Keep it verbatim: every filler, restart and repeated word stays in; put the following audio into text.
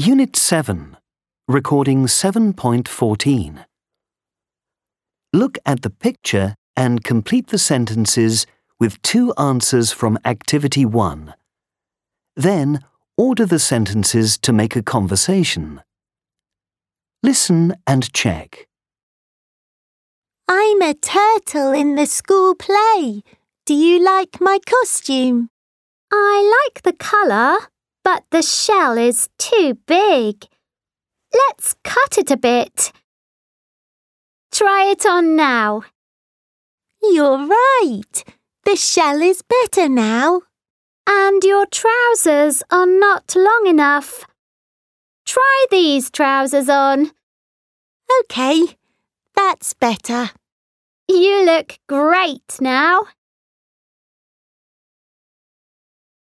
Unit seven, Recording seven point fourteen. Look at the picture and complete the sentences with two answers from Activity one. Then, order the sentences to make a conversation. Listen and check. I'm a turtle in the school play. Do you like my costume? I like the colour, but the shell is too big. Let's cut it a bit. Try it on now. You're right. The shell is better now. And your trousers are not long enough. Try these trousers on. OK, that's better. You look great now.